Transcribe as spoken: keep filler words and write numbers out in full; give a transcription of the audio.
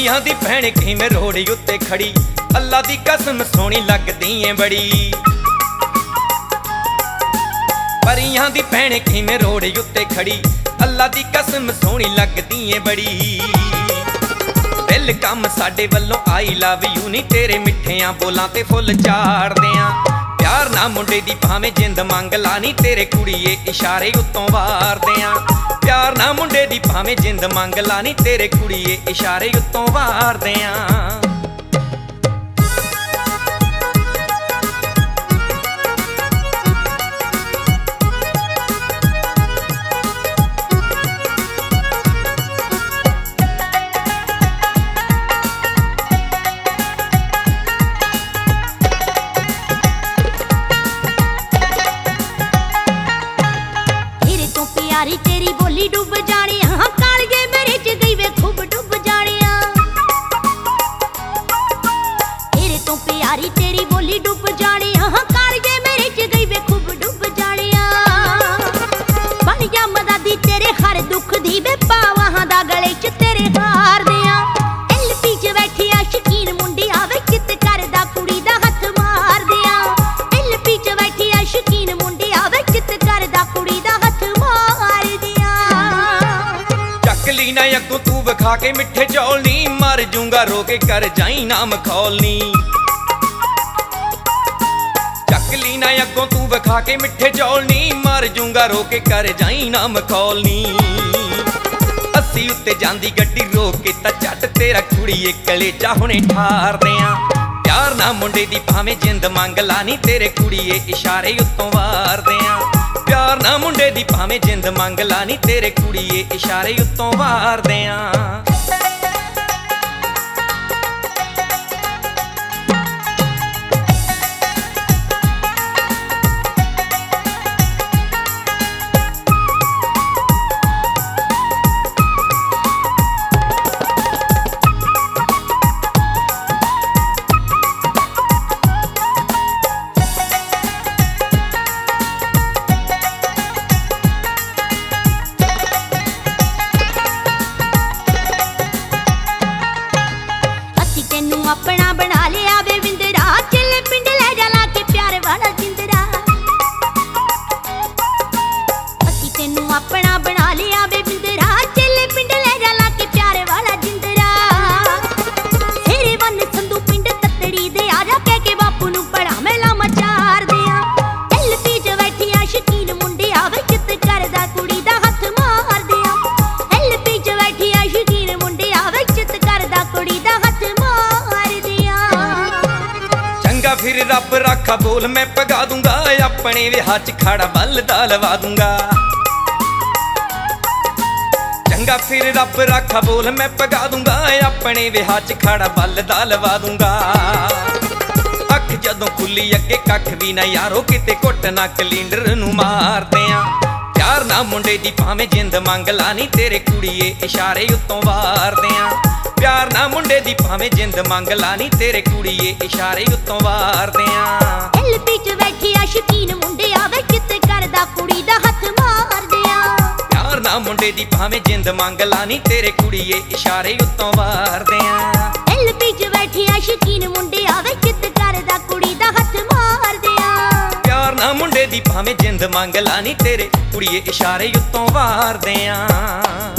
परियां दी भैण किवें रोड उत्ते खड़ी, अल्लाह दी कसम सोहनी लगदी ऐ बड़ी। परियां दी भैण किवें रोड उत्ते खड़ी, अल्लाह दी कसम सोहनी लगदी ऐ बड़ी। दिल कम साडे वल्लों आई लव यू नी, तेरे मिठियां बोलां ते फुल चाड़दे आं। प्यार ना मुंडे दी भावें जिंद मंग ला नी, तेरे कुड़िए इशारे उत्तों वारदे आं। प्यार ना मुंडे दी भावें जिंद मंग ला नी, तेरे कुड़िए इशारे उत्तों वारदे आं। प्यारी तेरी बोली डूब जानी, हाँ कालगे मेरे च गई वे खूब डूब जानिया। तेरे तो प्यारी तेरी बोली डूब जानी, हाँ कालगे मेरे च गई वे खूब डूब जानिया। बन जा मददी तेरे हर दुख दी वे पावां दा गले च तेरे हार दियां। एलपी च बैठी आ शकीन मुंडी आवे चित करदा कुड़ी दा हथ मार दियां। एलपी च बैठी आ शकीन मुंडी आवे चित करदा कुड़ी दा हथ चकली ना अगों तू विखा के मिठे चौल नी, मर जूंगा रो के कर जाई ना मखौल नी। चकली ना अगों तू विखा के मिठे चौल नी, मर जूंगा रो के कर जाई ना मखौल नी। अस्सी उत्ते जांदी गड्डी रोक के तां झट तेरा कुड़िए कलेजा हुणे ठारदे आं। प्यार ना मुंडे दी भावें जिंद मंग ला नी, तेरे कुड़िए इशारे उत्तों वारदे आं। प्यार ना मुंडे दी भावें जिंद मंग ला नी, तेरे कुड़िए इशारे उत्तों वारदे आं। अपना बना लिया वे विंदरा, चले पिंड ले जा ला के प्यार वाला जिंदरा। असी तेनू अपना बना लिया वे विंदरा, चले पिंड ले जा ला के प्यार वाला जिंदरा। सिरे वन संधू पिंड ततड़ी दे आजा कह के बापू नू बड़ा मेला मचार दिया। एलपी च बैठी आ शकीन मुंडे आवे चित करदा कुड़ी दा हथ मार दिया। एलपी च बैठी आ शकीन मुंडे आवे चित करदा कुड़ी दा हथ फिर रब राखा बोल मैं पगा दूंगा, अपने विआह च खाड़ा बलदा लवा दूंगा। चंगा फिर रब राखा बोल मैं पगा दूंगा, अपने विआह च खाड़ा बलदा लवा दूंगा। अख जदों खुली अगे कख भी ना यारो, किते घुट ना कलींडर नू मारदे आं। प्यार ना मुंडे दी भावें जिंद मंग ला नी, तेरे कुड़िए इशारे उत्तों वारदे आं। प्यार ना मुंडे दी भावें जिंद मंग ला नी, तेरे कुड़िए इशारे उत्तों वारदे आं। एलपी च बैठी आ शकीन मुंडे आवे चित करदा कुड़ी दा हथ मारदे आं। प्यार ना मुंडे दी भावें जिंद मंग ला नी, तेरे कुड़िए इशारे उत्तों वारदे आं। एलपी च बैठी आ शकीन मुंडे आवे चित करदा कुड़ी दा हथ मारदे आं। प्यार ना मुंडे दी भावें जिंद मंग ला नी, तेरे कुड़िए इशारे उत्तों वारदे आं।